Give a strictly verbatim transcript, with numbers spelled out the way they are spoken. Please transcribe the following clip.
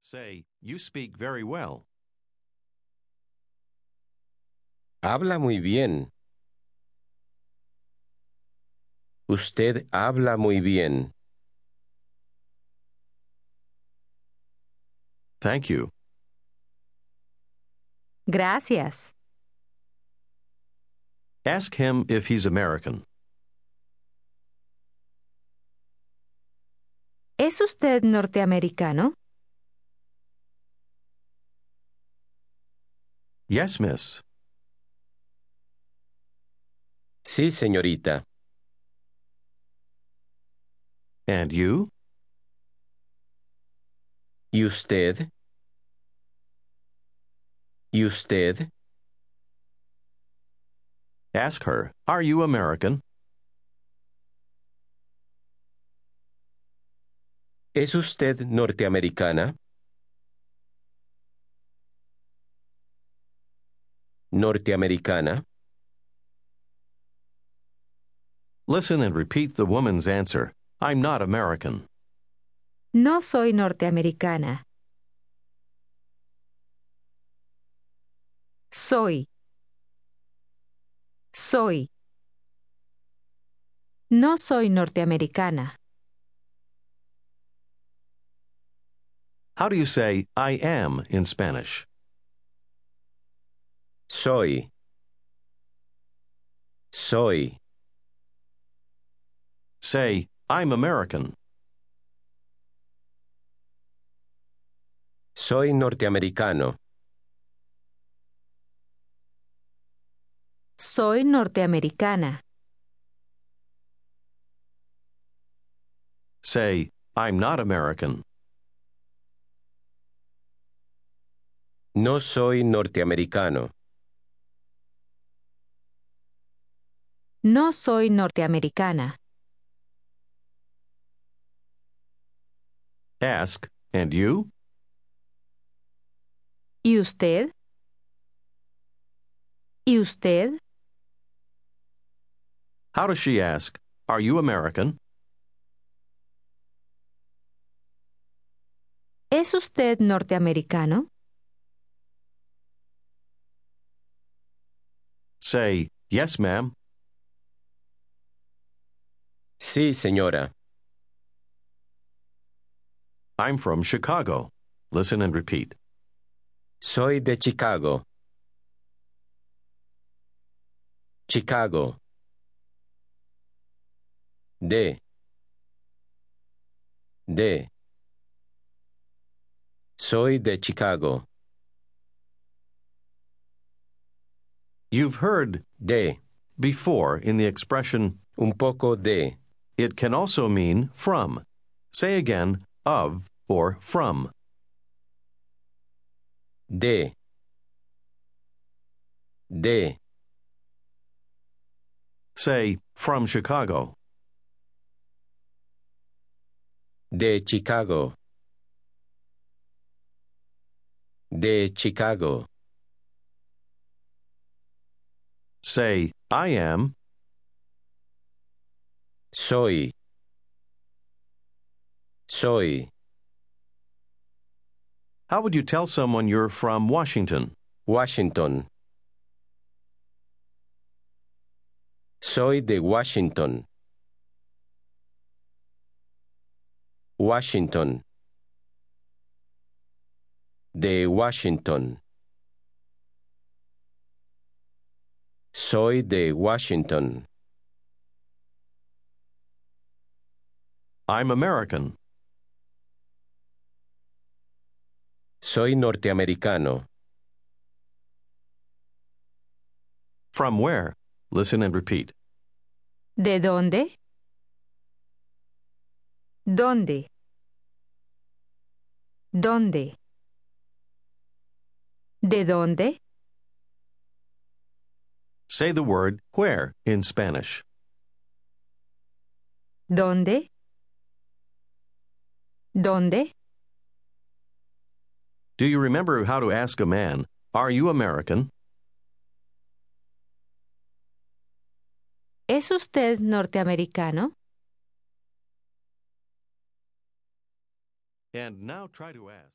Say, you speak very well. Habla muy bien. Usted habla muy bien. Thank you. Gracias. Ask him if he's American. ¿Es usted norteamericano? Yes, miss. Sí, señorita. And you? ¿Y usted? ¿Y usted? Ask her, are you American? ¿Es usted norteamericana? ¿Norteamericana? Listen and repeat the woman's answer. I'm not American. No soy norteamericana. Soy. Soy. No soy norteamericana. How do you say I am in Spanish? Soy. Soy. Say, I'm American. Soy norteamericano. Soy norteamericana. Say, I'm not American. No soy norteamericano. No soy norteamericana. Ask, and you? ¿Y usted? ¿Y usted? How does she ask, are you American? ¿Es usted norteamericano? Say, yes, ma'am. Sí, señora. I'm from Chicago. Listen and repeat. Soy de Chicago. Chicago. De. De. Soy de Chicago. You've heard De. before in the expression Un poco de. it can also mean from. Say again, of or from. De. De. Say, from Chicago. De Chicago. De Chicago. Say, I am. Soy. Soy. How would you tell someone you're from Washington? Washington. Soy de Washington. Washington. De Washington. Soy de Washington. I'm American. Soy norteamericano. From where? Listen and repeat. ¿De dónde? ¿Dónde? ¿Dónde? ¿De dónde? Say the word where in Spanish. ¿Dónde? ¿Dónde? Do you remember how to ask a man, are you American? ¿Es usted norteamericano? And now try to ask.